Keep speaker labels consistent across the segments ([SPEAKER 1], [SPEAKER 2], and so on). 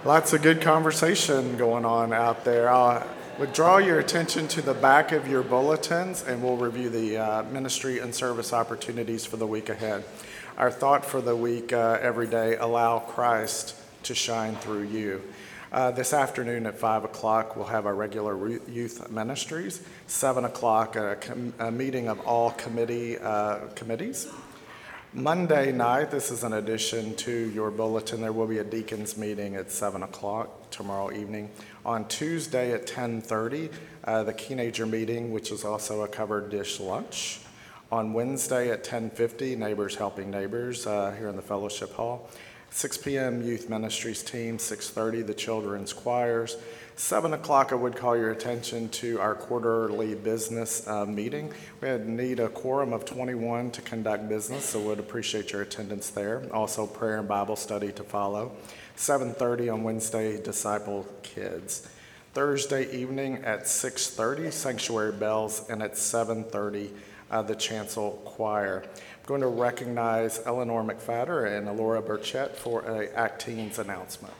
[SPEAKER 1] Lots of good conversation going on out there. Would draw your attention to the back of your bulletins, and we'll review the ministry and service opportunities for the week ahead. Our thought for the week every day: allow Christ to shine through you. This afternoon at 5 o'clock, we'll have our regular youth ministries. 7 o'clock, a meeting of all committees. Monday night, this is an addition to your bulletin, there will be a deacons meeting at 7 o'clock tomorrow evening. On Tuesday at 10:30, the teenager meeting, which is also a covered dish lunch. On Wednesday at 10:50, Neighbors Helping Neighbors here in the Fellowship Hall. 6 p.m. Youth Ministries team, 6:30 the children's choirs. 7 o'clock, I would call your attention to our quarterly business meeting. We need a quorum of 21 to conduct business, so would appreciate your attendance there. Also, prayer and Bible study to follow. 7:30 on Wednesday, Disciple Kids. Thursday evening at 6:30, Sanctuary Bells, and at 7:30, the Chancel Choir. I'm going to recognize Eleanor McFadder and Alora Burchett for an Act Teens announcement.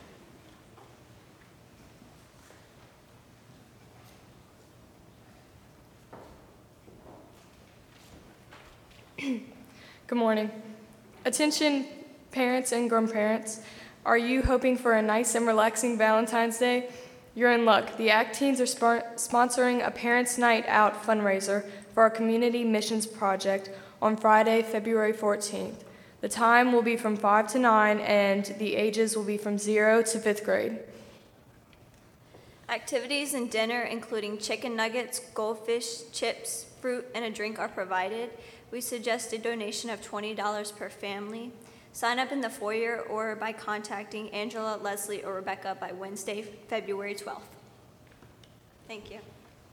[SPEAKER 2] Good morning. Attention parents and grandparents. Are you hoping for a nice and relaxing Valentine's Day? You're in luck. The ACT Teens are sponsoring a Parents' Night Out fundraiser for our Community Missions Project on Friday, February 14th. The time will be from 5 to 9, and the ages will be from 0 to 5th grade.
[SPEAKER 3] Activities and dinner, including chicken nuggets, goldfish, chips, fruit, and a drink are provided. We suggest a donation of $20 per family. Sign up in the foyer or by contacting Angela, Leslie, or Rebecca by Wednesday, February 12th. Thank you.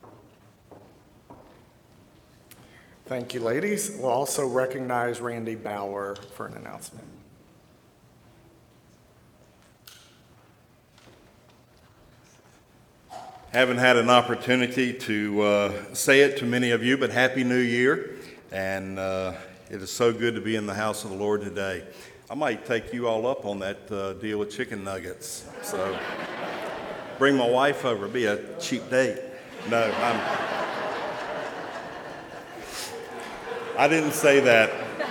[SPEAKER 1] Thank you, ladies. We'll also recognize Randy Bauer for an announcement.
[SPEAKER 4] Haven't had an opportunity to say it to many of you, but Happy New Year. And it is so good to be in the house of the Lord today. I might take you all up on that deal with chicken nuggets. So bring my wife over. It'll be a cheap date. No, I didn't say that.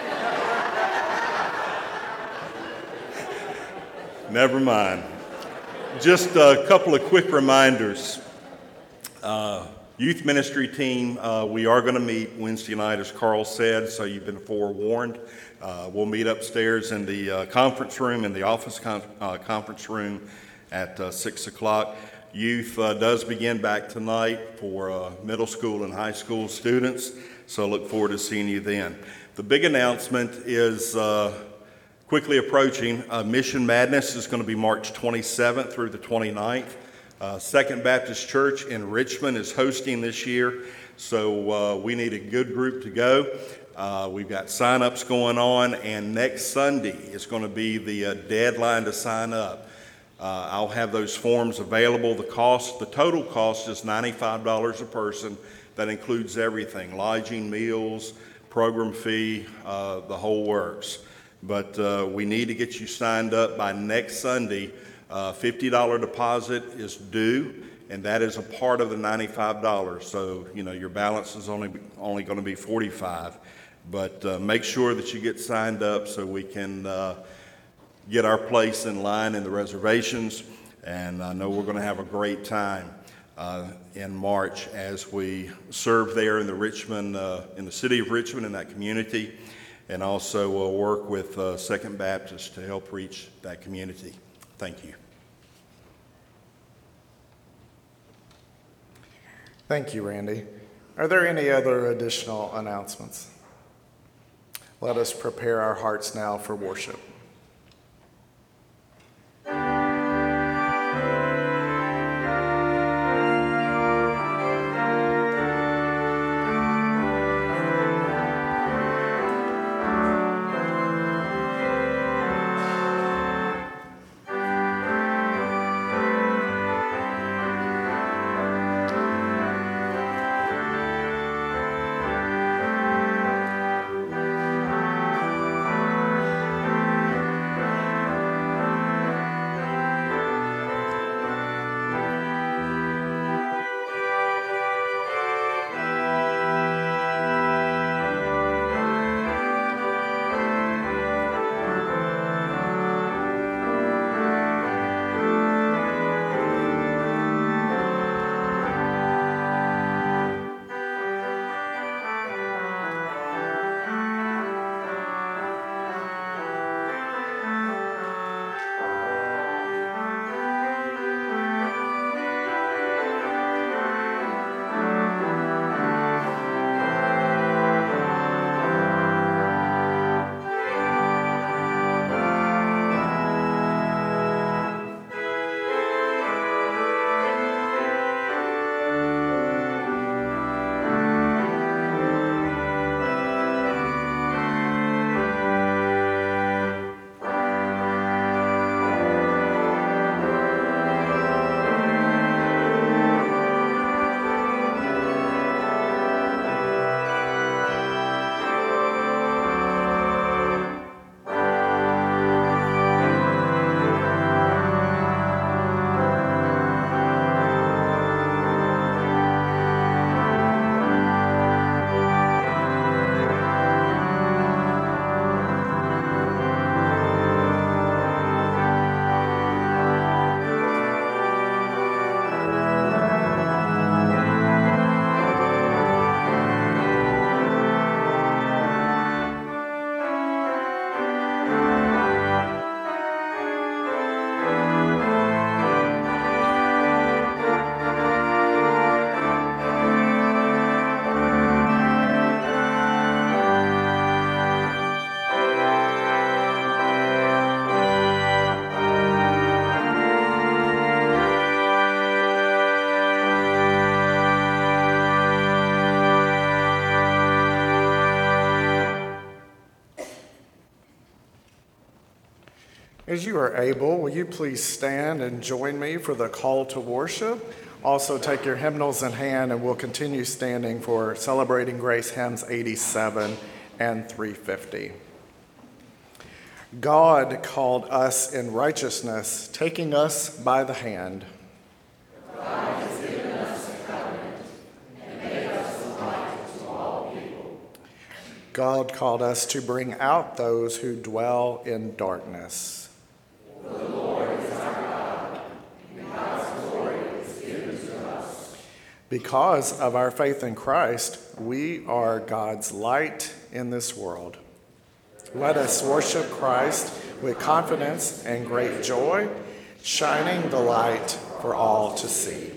[SPEAKER 4] Never mind. Just a couple of quick reminders. Youth ministry team, we are going to meet Wednesday night, as Carl said, so you've been forewarned. We'll meet upstairs in the conference room, in the office conference room at 6 o'clock. Youth does begin back tonight for middle school and high school students, so look forward to seeing you then. The big announcement is quickly approaching. Mission Madness is going to be March 27th through the 29th. Second Baptist Church in Richmond is hosting this year, so we need a good group to go. We've got sign-ups going on, and next Sunday is going to be the deadline to sign up. I'll have those forms available. The total cost is $95 a person. That includes everything: lodging, meals, program fee, the whole works. But we need to get you signed up by next Sunday. $50 deposit is due, and that is a part of the $95. So, your balance is only going to be $45. But make sure that you get signed up so we can get our place in line in the reservations. And I know we're going to have a great time in March as we serve there in the city of Richmond, in that community, and also work with Second Baptist to help reach that community. Thank you.
[SPEAKER 1] Thank you, Randy. Are there any other additional announcements? Let us prepare our hearts now for worship. As you are able, will you please stand and join me for the call to worship? Also, take your hymnals in hand, and we'll continue standing for Celebrating Grace hymns 87 and 350. God called us in righteousness, taking us by the hand.
[SPEAKER 5] God has given us a covenant and made us a light to all people.
[SPEAKER 1] God called us to bring out those who dwell in darkness.
[SPEAKER 5] For the Lord is our God, and God's glory is given to us.
[SPEAKER 1] Because of our faith in Christ, we are God's light in this world. Let us worship Christ with confidence and great joy, shining the light for all to see.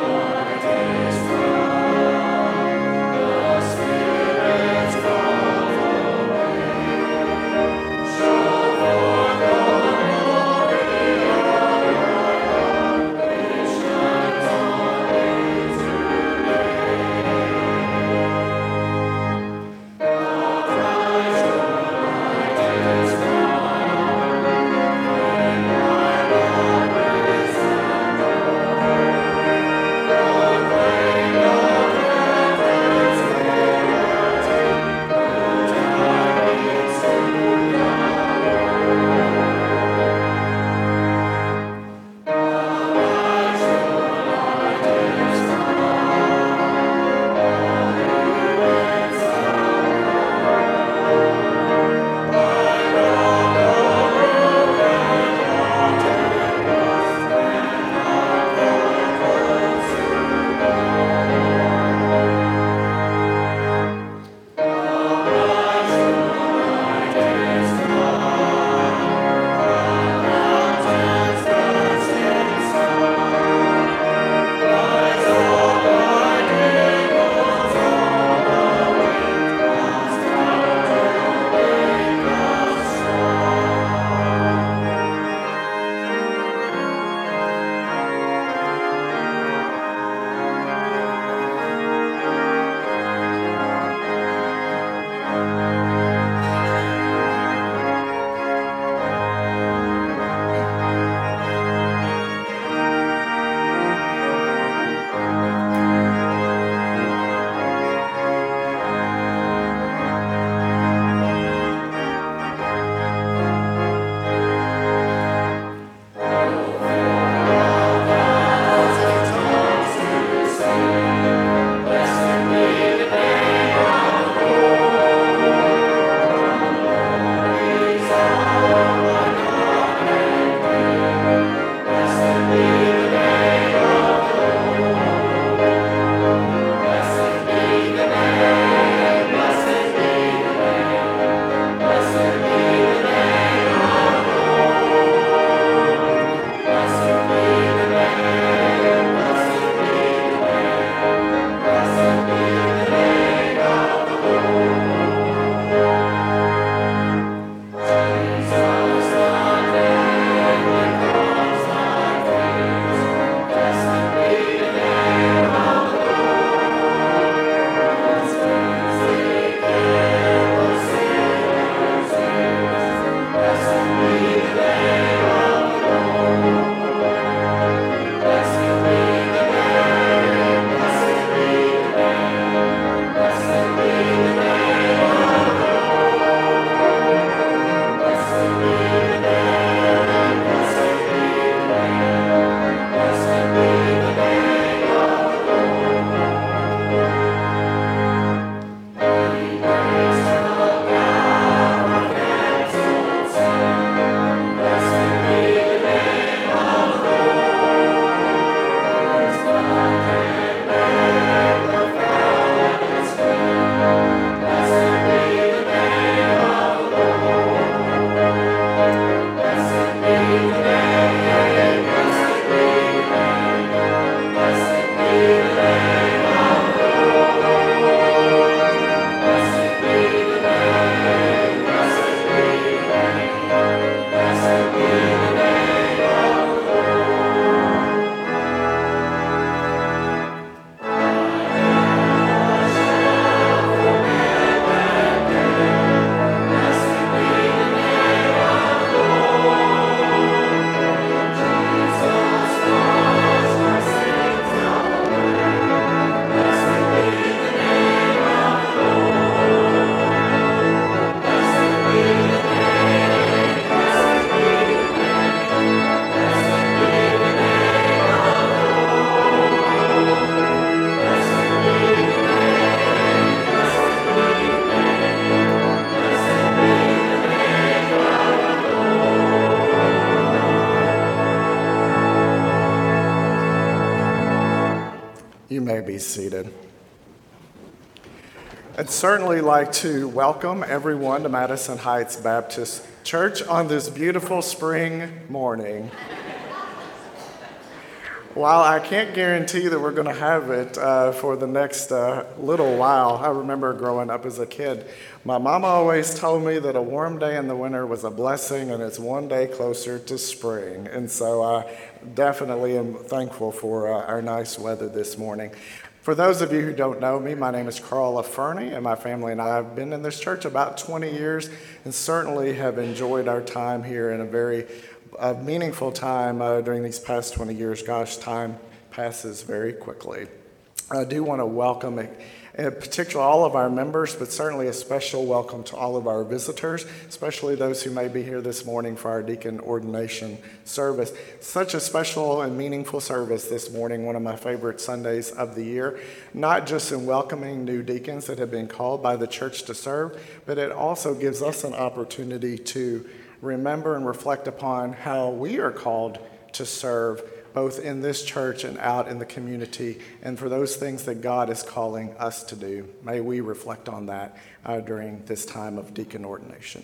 [SPEAKER 5] Spirit
[SPEAKER 1] You may be seated. I'd certainly like to welcome everyone to Madison Heights Baptist Church on this beautiful spring morning. While I can't guarantee that we're going to have it for the next little while, I remember growing up as a kid, my mama always told me that a warm day in the winter was a blessing and it's one day closer to spring. And so I definitely am thankful for our nice weather this morning. For those of you who don't know me, my name is Carl LaFerny, and my family and I have been in this church about 20 years and certainly have enjoyed our time here in a very meaningful time during these past 20 years. Gosh, time passes very quickly. I do want to welcome, in particular, all of our members, but certainly a special welcome to all of our visitors, especially those who may be here this morning for our deacon ordination service. Such a special and meaningful service this morning, one of my favorite Sundays of the year, not just in welcoming new deacons that have been called by the church to serve, but it also gives us an opportunity to remember and reflect upon how we are called to serve both in this church and out in the community, and for those things that God is calling us to do. May we reflect on that during this time of deacon ordination.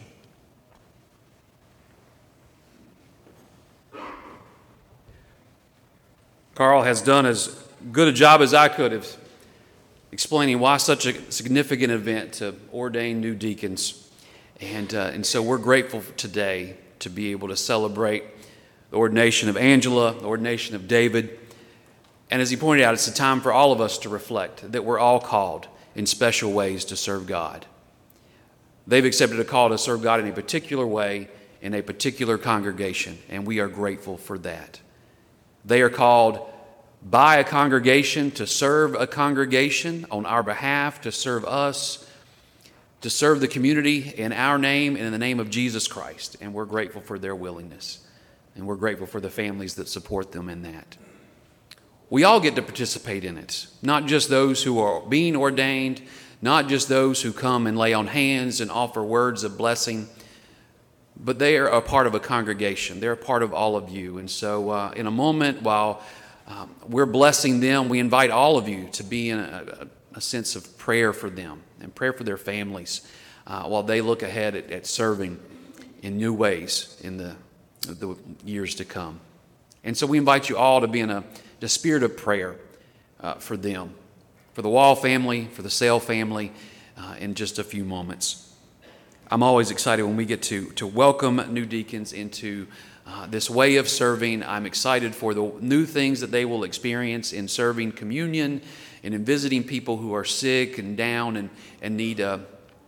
[SPEAKER 6] Carl has done as good a job as I could of explaining why such a significant event to ordain new deacons. And so we're grateful today to be able to celebrate the ordination of Angela, the ordination of David. And as he pointed out, it's a time for all of us to reflect that we're all called in special ways to serve God. They've accepted a call to serve God in a particular way in a particular congregation, and we are grateful for that. They are called by a congregation to serve a congregation on our behalf, to serve us, to serve the community in our name and in the name of Jesus Christ. And we're grateful for their willingness. And we're grateful for the families that support them in that. We all get to participate in it, not just those who are being ordained, not just those who come and lay on hands and offer words of blessing, but they are a part of a congregation. They're a part of all of you. And so in a moment, while we're blessing them, we invite all of you to be in a sense of prayer for them and prayer for their families while they look ahead at serving in new ways in the years to come. And so we invite you all to be in a spirit of prayer for them, for the Wall family, for the Sale family, in just a few moments. I'm always excited when we get to welcome new deacons into this way of serving. I'm excited for the new things that they will experience in serving communion and in visiting people who are sick and down and need a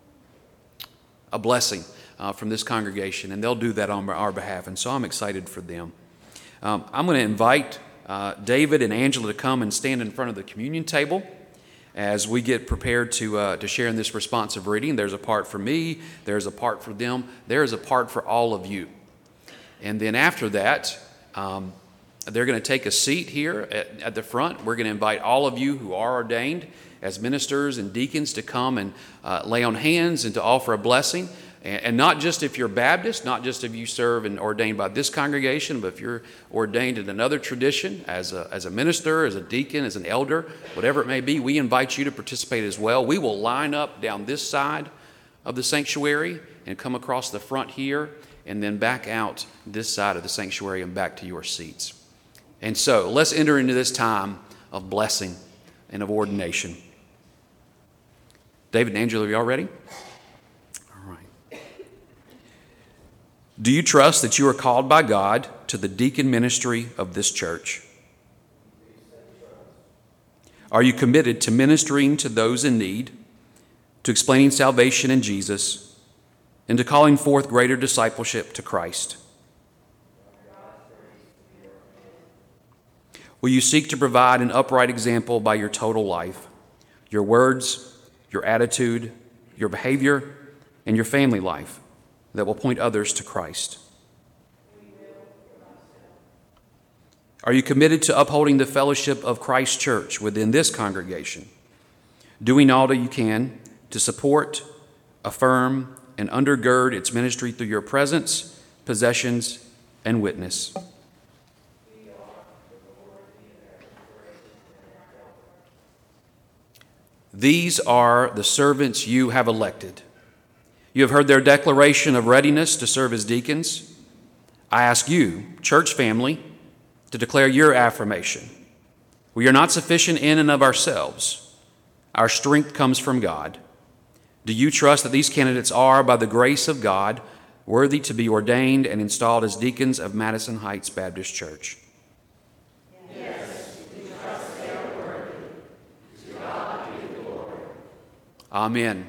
[SPEAKER 6] blessing from this congregation, and they'll do that on our behalf, and so I'm excited for them. I'm going to invite David and Angela to come and stand in front of the communion table as we get prepared to share in this responsive reading. There's a part for me, there's a part for them, there's a part for all of you. And then after that, they're going to take a seat here at the front. We're going to invite all of you who are ordained as ministers and deacons to come and lay on hands and to offer a blessing. And not just if you're Baptist, not just if you serve and ordained by this congregation, but if you're ordained in another tradition as a minister, as a deacon, as an elder, whatever it may be, we invite you to participate as well. We will line up down this side of the sanctuary and come across the front here and then back out this side of the sanctuary and back to your seats. And so let's enter into this time of blessing and of ordination. David and Angela, are y'all ready? Do you trust that you are called by God to the deacon ministry of this church? Are you committed to ministering to those in need, to explaining salvation in Jesus, and to calling forth greater discipleship to Christ? Will you seek to provide an upright example by your total life, your words, your attitude, your behavior, and your family life that will point others to Christ? Are you committed to upholding the fellowship of Christ's church within this congregation, doing all that you can to support, affirm, and undergird its ministry through your presence, possessions, and witness? These are the servants you have elected. You have heard their declaration of readiness to serve as deacons. I ask you, church family, to declare your affirmation. We are not sufficient in and of ourselves. Our strength comes from God. Do you trust that these candidates are, by the grace of God, worthy to be ordained and installed as deacons of Madison Heights Baptist Church?
[SPEAKER 5] Yes, we trust they are worthy. To God be the glory.
[SPEAKER 6] Amen.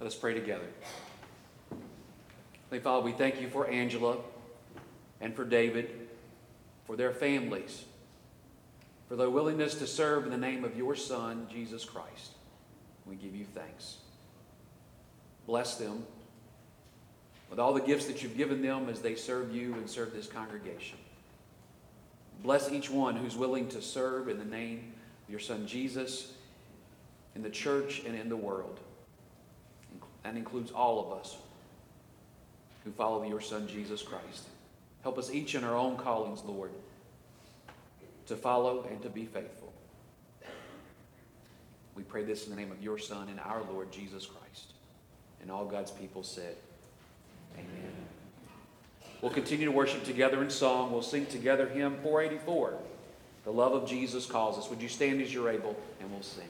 [SPEAKER 6] Let us pray together. Heavenly Father, we thank you for Angela and for David, for their families, for their willingness to serve in the name of your Son, Jesus Christ. We give you thanks. Bless them with all the gifts that you've given them as they serve you and serve this congregation. Bless each one who's willing to serve in the name of your Son Jesus, in the church and in the world. That includes all of us who follow your Son Jesus Christ. Help us each in our own callings, Lord, to follow and to be faithful. We pray this in the name of your Son and our Lord Jesus Christ. And all God's people said, amen. We'll continue to worship together in song. We'll sing together hymn 484, The Love of Jesus Calls Us. Would you stand as you're able, and we'll sing.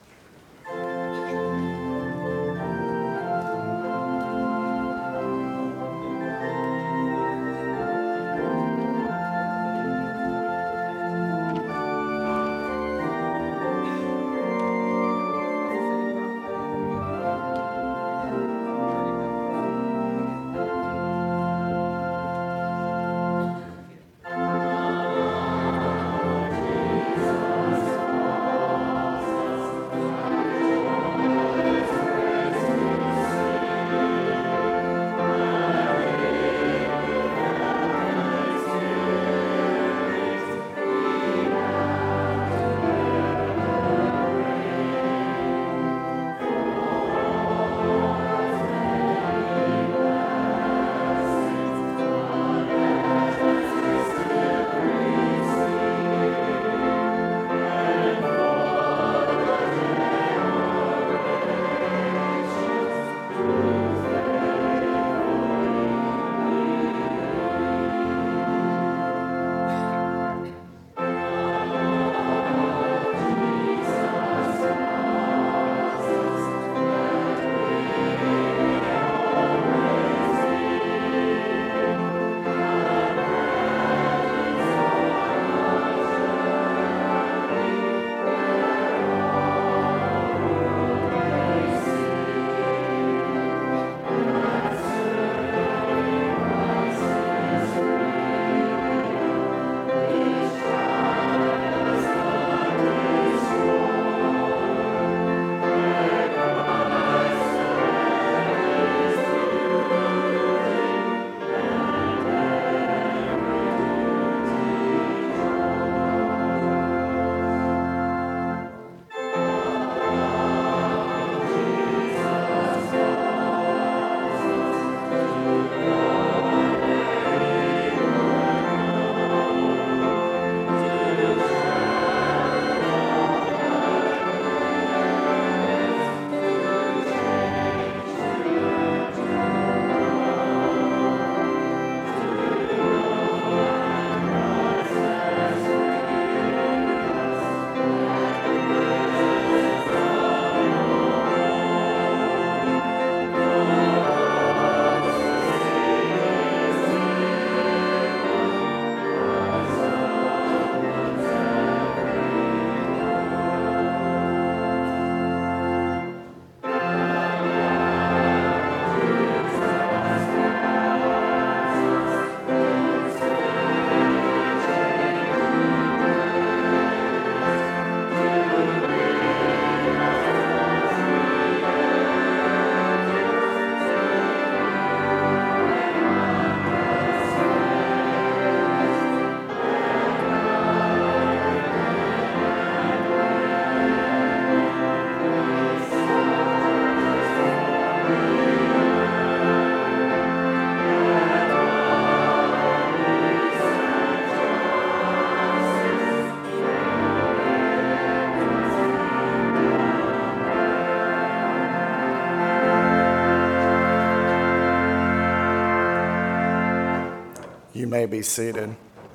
[SPEAKER 1] You may be seated.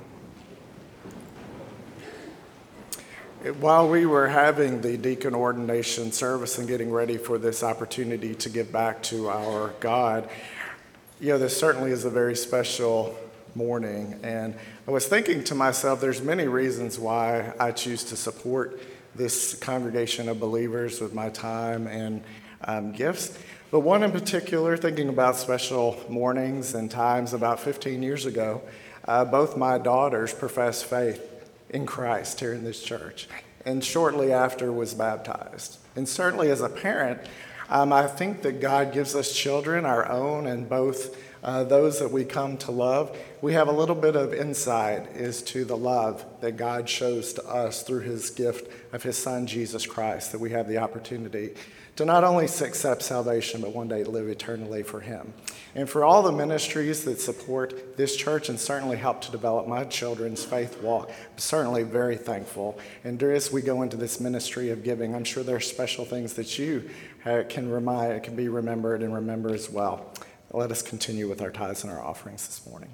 [SPEAKER 1] While we were having the deacon ordination service and getting ready for this opportunity to give back to our God, this certainly is a very special morning. And I was thinking to myself, there's many reasons why I choose to support this congregation of believers with my time and gifts. But one in particular, thinking about special mornings and times about 15 years ago, both my daughters professed faith in Christ here in this church, and shortly after was baptized. And certainly as a parent, I think that God gives us children, our own and both those that we come to love. We have a little bit of insight as to the love that God shows to us through his gift of his son, Jesus Christ, that we have the opportunity to not only accept salvation, but one day live eternally for him. And for all the ministries that support this church and certainly help to develop my children's faith walk, I'm certainly very thankful. And as we go into this ministry of giving, I'm sure there are special things that you can be remembered and remember as well. Let us continue with our tithes and our offerings this morning.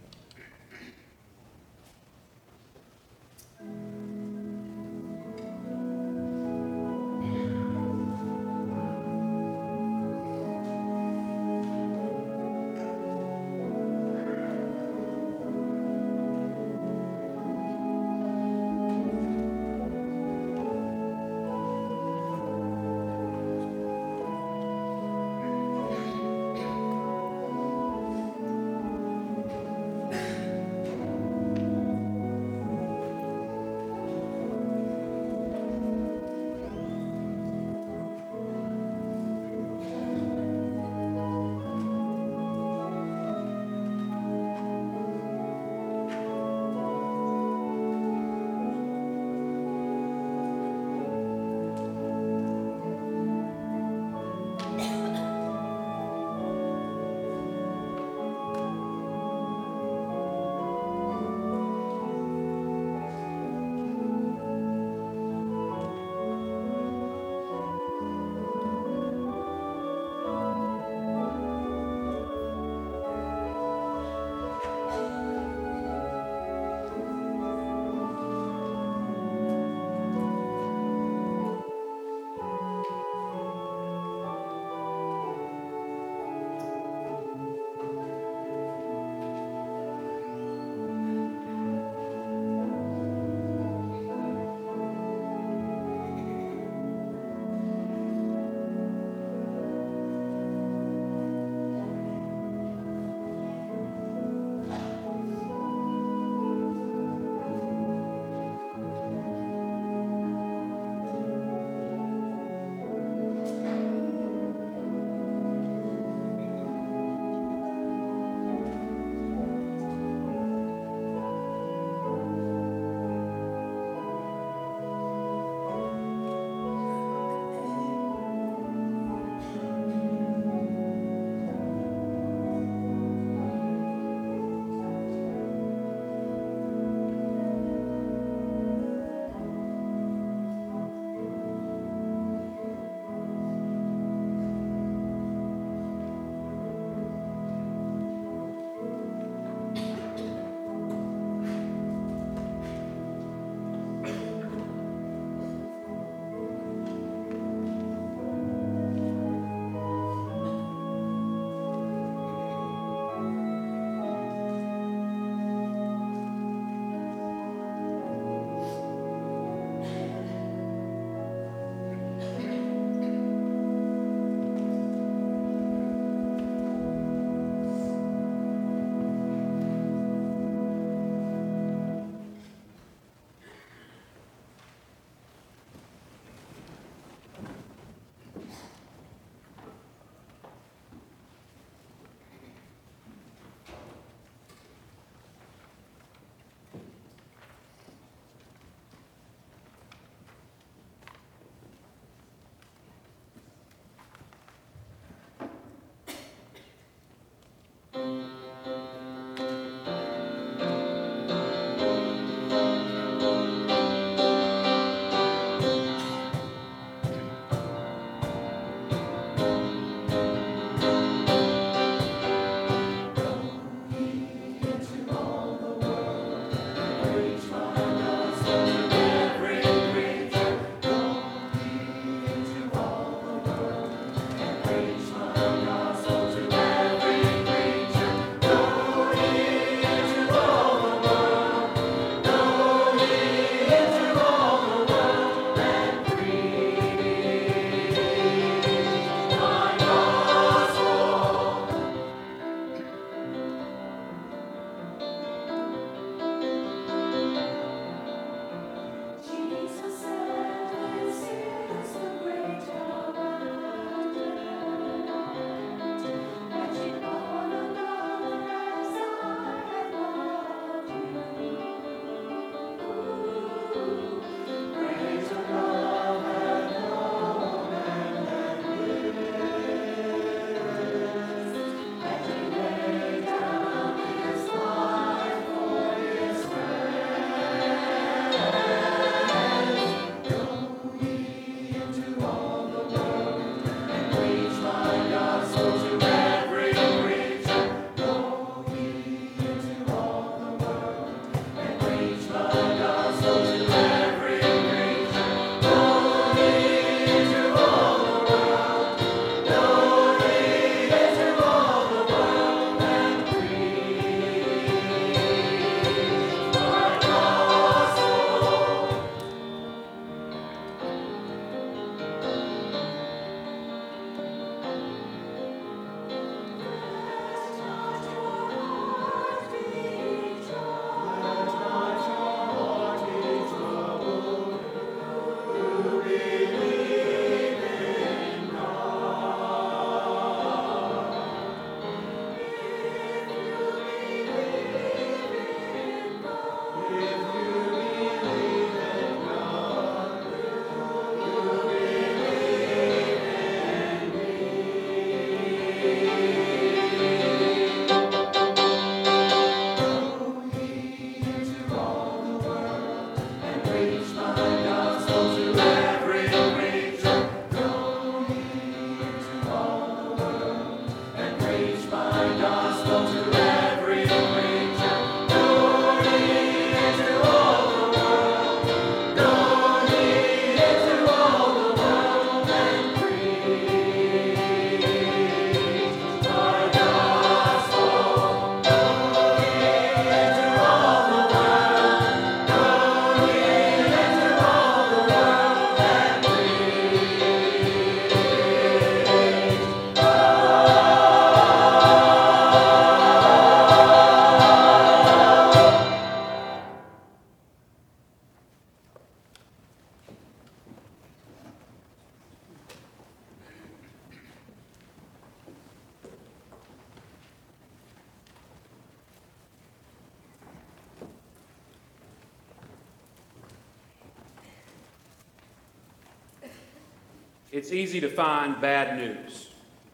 [SPEAKER 6] it's easy to find bad news.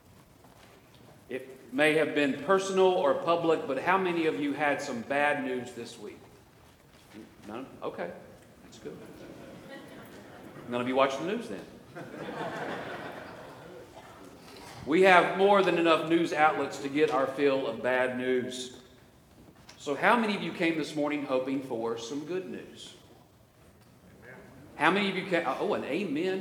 [SPEAKER 6] It may have been personal or public, but how many of you had some bad news this week? None? Okay, that's good. None of you watch the news then. We have more than enough news outlets to get our fill of bad news. So how many of you came this morning hoping for some good news? How many of you came? Oh, an amen.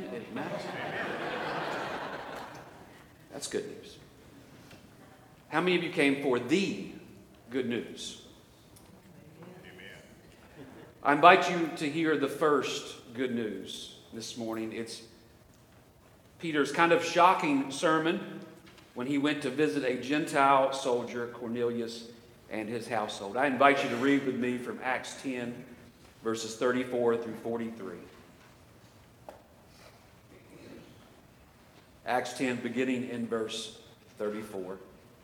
[SPEAKER 6] That's good news. How many of you came for the good news? I invite you to hear the first good news this morning. It's Peter's kind of shocking sermon when he went to visit a Gentile soldier, Cornelius, and his household. I invite you to read with me from Acts 10, verses 34 through 43. Acts 10, beginning in verse 34.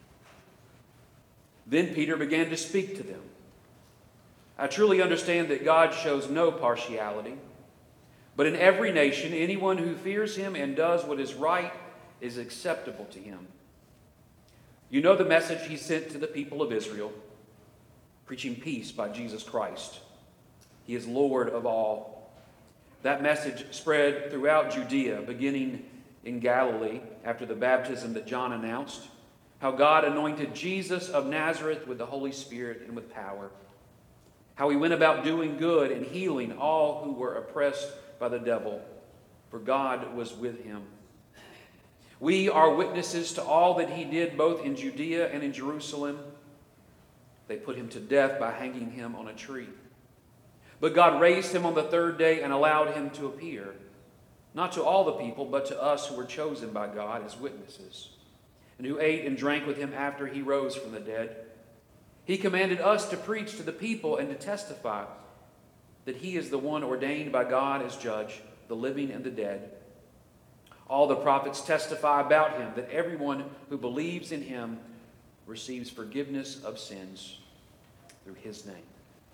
[SPEAKER 6] Then Peter began to speak to them. I truly understand that God shows no partiality, but in every nation, anyone who fears him and does what is right is acceptable to him. You know the message he sent to the people of Israel, preaching peace by Jesus Christ. He is Lord of all. That message spread throughout Judea, beginning in Galilee after the baptism that John announced, how God anointed Jesus of Nazareth with the Holy Spirit and with power, how he went about doing good and healing all who were oppressed by the devil, for God was with him. We are witnesses to all that he did both in Judea and in Jerusalem. They put him to death by hanging him on a tree. But God raised him on the third day and allowed him to appear, not to all the people, but to us who were chosen by God as witnesses, and who ate and drank with him after he rose from the dead. He commanded us to preach to the people and to testify that he is the one ordained by God as judge, the living and the dead. All the prophets testify about him, that everyone who believes in him receives forgiveness of sins through his name.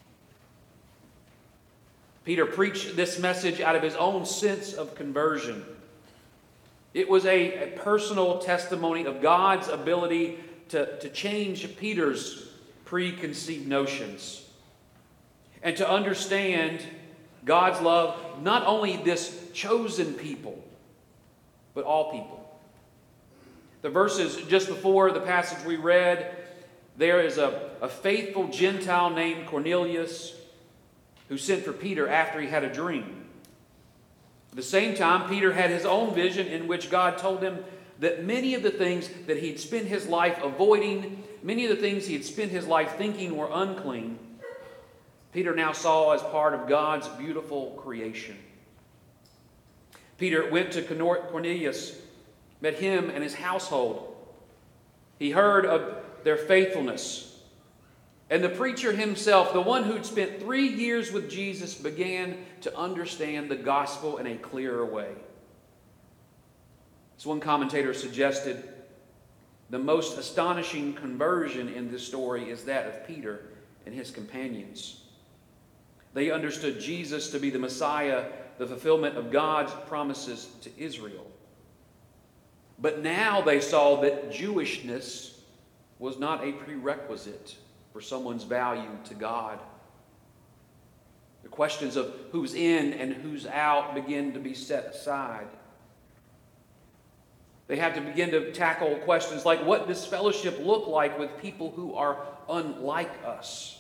[SPEAKER 6] Peter preached this message out of his own sense of conversion. It was a personal testimony of God's ability to change Peter's preconceived notions and to understand God's love, not only this chosen people, but all people. The verses just before the passage we read, there is a faithful Gentile named Cornelius who sent for Peter after he had a dream. At the same time, Peter had his own vision in which God told him that many of the things that he'd spent his life avoiding, many of the things he had spent his life thinking were unclean, Peter now saw as part of God's beautiful creation. Peter went to Cornelius, met him and his household. He heard of their faithfulness. And the preacher himself, the one who'd spent 3 years with Jesus, began to understand the gospel in a clearer way. As one commentator suggested, the most astonishing conversion in this story is that of Peter and his companions. They understood Jesus to be the Messiah, the fulfillment of God's promises to Israel. But now they saw that Jewishness was not a prerequisite for someone's value to God. The questions of who's in and who's out begin to be set aside. They had to begin to tackle questions like, what does fellowship look like with people who are unlike us?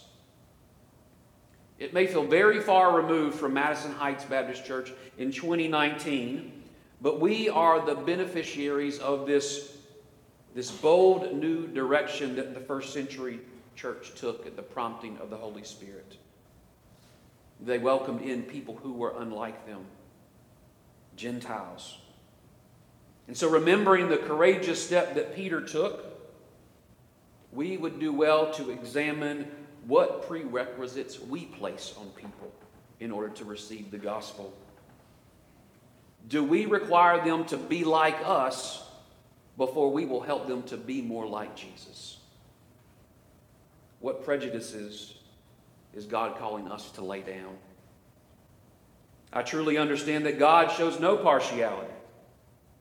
[SPEAKER 6] It may feel very far removed from Madison Heights Baptist Church in 2019, but we are the beneficiaries of this bold new direction that the first century church took at the prompting of the Holy Spirit. They welcomed in people who were unlike them, Gentiles. And so, remembering the courageous step that Peter took, we would do well to examine what prerequisites we place on people in order to receive the gospel. Do we require them to be like us before we will help them to be more like Jesus? What prejudices is God calling us to lay down? I truly understand that God shows no partiality,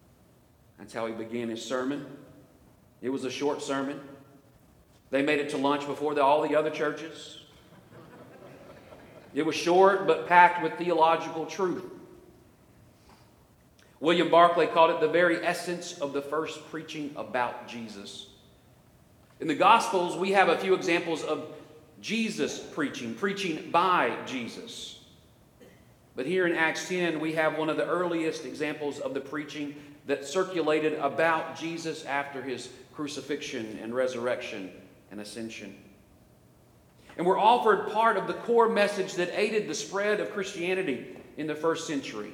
[SPEAKER 6] That's how he began his sermon. It was a short sermon. They made it to lunch before all the other churches. It was short but packed with theological truth. William Barclay called it the very essence of the first preaching about Jesus. In the Gospels, we have a few examples of Jesus preaching by Jesus. But here in Acts 10, we have one of the earliest examples of the preaching that circulated about Jesus after his crucifixion and resurrection and ascension. And we're offered part of the core message that aided the spread of Christianity in the first century.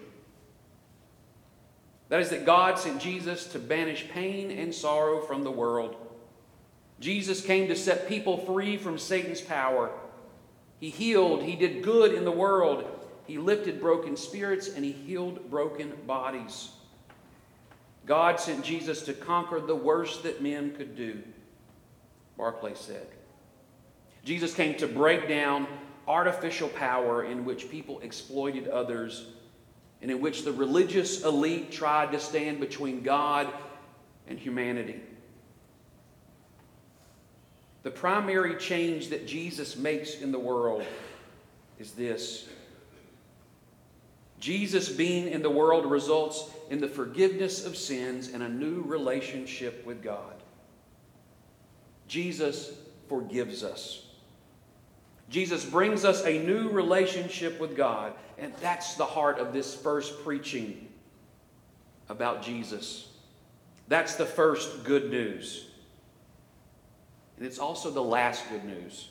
[SPEAKER 6] That is that God sent Jesus to banish pain and sorrow from the world. Jesus came to set people free from Satan's power. He healed, he did good in the world. He lifted broken spirits and he healed broken bodies. God sent Jesus to conquer the worst that men could do, Barclay said. Jesus came to break down artificial power in which people exploited others and in which the religious elite tried to stand between God and humanity. The primary change that Jesus makes in the world is this. Jesus being in the world results in the forgiveness of sins and a new relationship with God. Jesus forgives us. Jesus brings us a new relationship with God, and that's the heart of this first preaching about Jesus. That's the first good news. And it's also the last good news.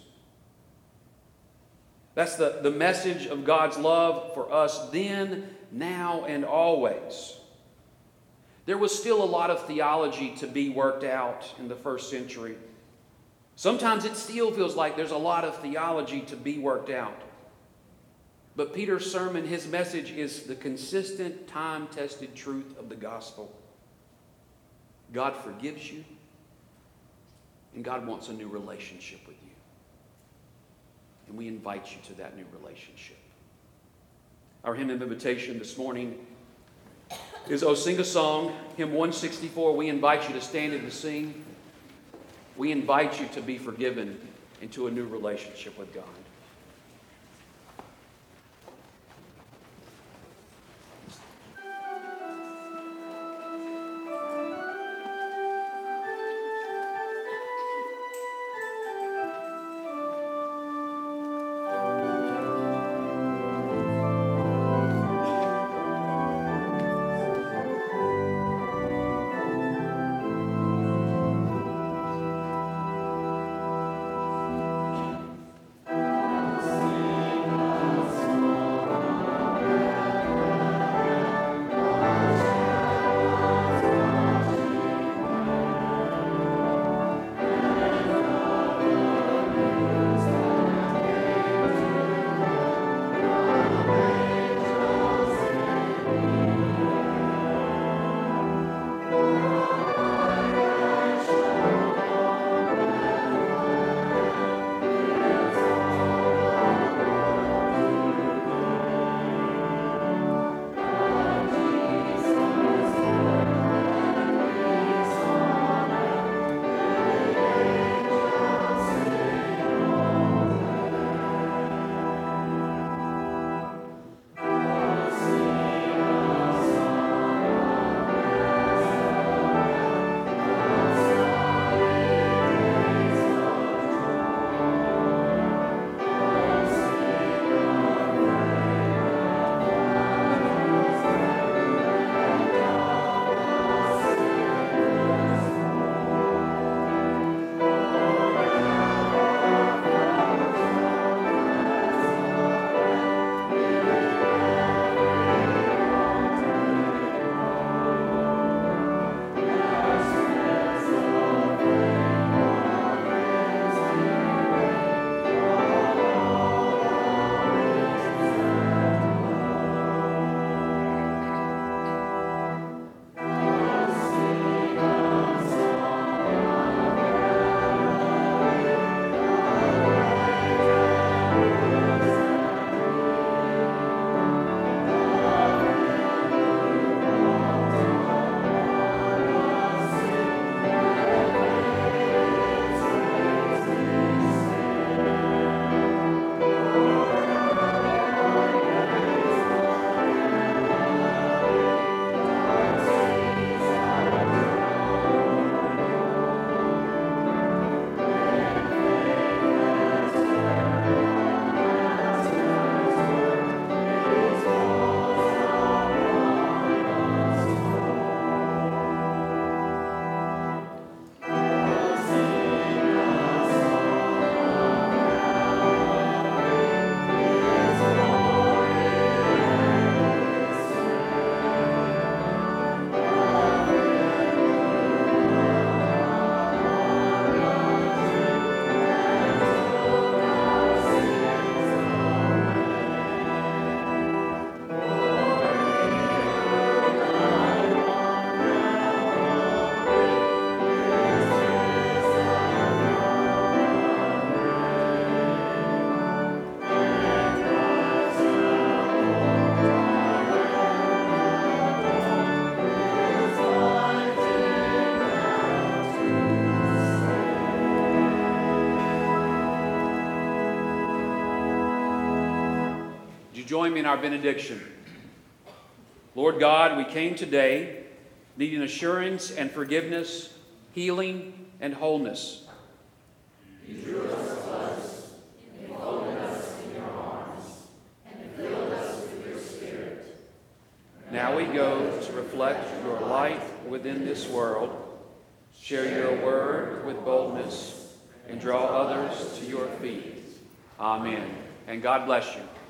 [SPEAKER 6] That's the message of God's love for us then, now, and always. There was still a lot of theology to be worked out in the first century. Sometimes it still feels like there's a lot of theology to be worked out. But Peter's sermon, his message is the consistent, time-tested truth of the gospel. God forgives you, and God wants a new relationship with you. And we invite you to that new relationship. Our hymn of invitation this morning is "Oh Sing a Song," hymn 164. We invite you to stand and to sing. We invite you to be forgiven into a new relationship with God. you join me in our benediction? Lord God, we came today needing assurance and forgiveness, healing and wholeness.
[SPEAKER 5] You drew us to us, enfolded us in your arms, and filled us with your Spirit.
[SPEAKER 6] Now we go to reflect your light within this world, share your word with boldness, and draw others to your feet. Amen. And God bless you.